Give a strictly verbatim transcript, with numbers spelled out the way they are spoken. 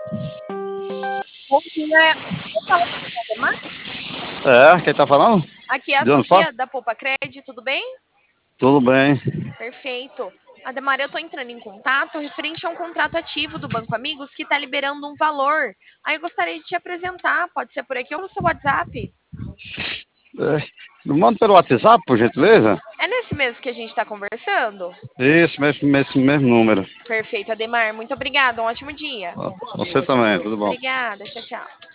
Bom dia. Eu falo com o Ademar? É, quem tá falando? Aqui é a De onde fala? Sofia da Poupa Cred, tudo bem? Tudo bem. Perfeito. Ademar, eu estou entrando em contato referente a um contrato ativo do Banco Amigos que está liberando um valor. Aí eu gostaria de te apresentar, pode ser por aqui ou no seu WhatsApp. É, me manda pelo WhatsApp, por gentileza? É nesse mesmo que a gente está conversando? Isso, mesmo, mesmo, mesmo número. Perfeito, Ademar. Muito obrigada. Um ótimo dia. Você também, tudo bom. Obrigada. Tchau, tchau.